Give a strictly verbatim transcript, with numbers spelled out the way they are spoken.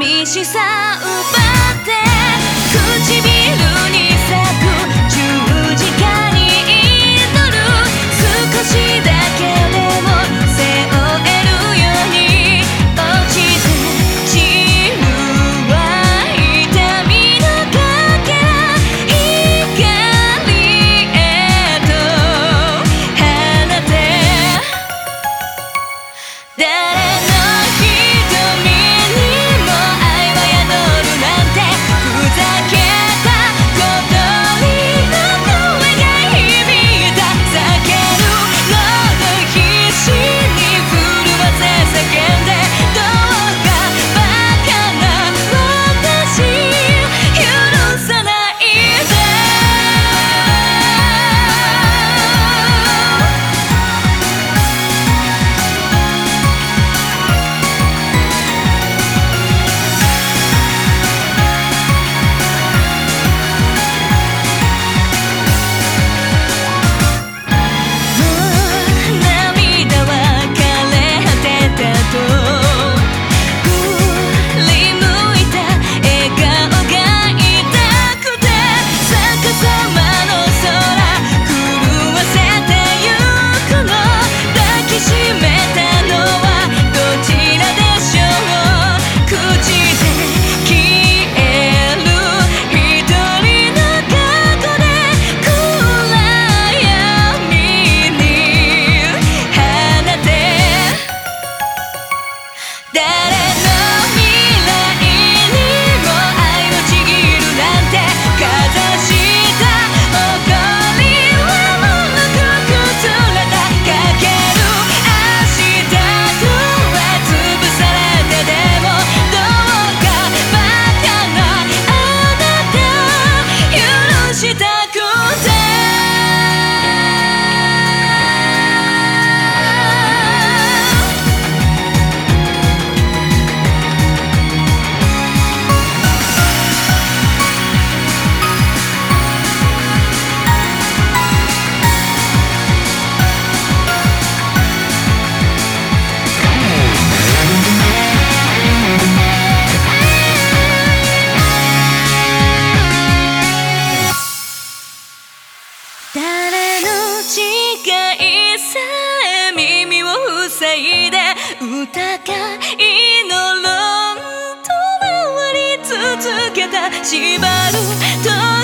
寂しさ奪って唇に咲く十字架に祈る少しだけでも背負えるように落ちて散るは痛みのかけら光へと放て誰の瞳にも愛は宿るなんてふざけた小鳥の声が響いた避けるのを必死に震わせ叫んでどうかバカな私許さないで涙は枯れ果てたと振り向いた笑顔が痛くて逆さまの空狂わせてゆくの抱きしめたのはどちらでしょう口で消える一人の過去で暗闇に放て誰の未来にも愛をちぎるなんてかざした誇りはもうくつれたかける明日とは潰されてでもどうかバカなあなた許したくて誰の誓いさえ耳を塞いで疑いの論と回り続けた縛る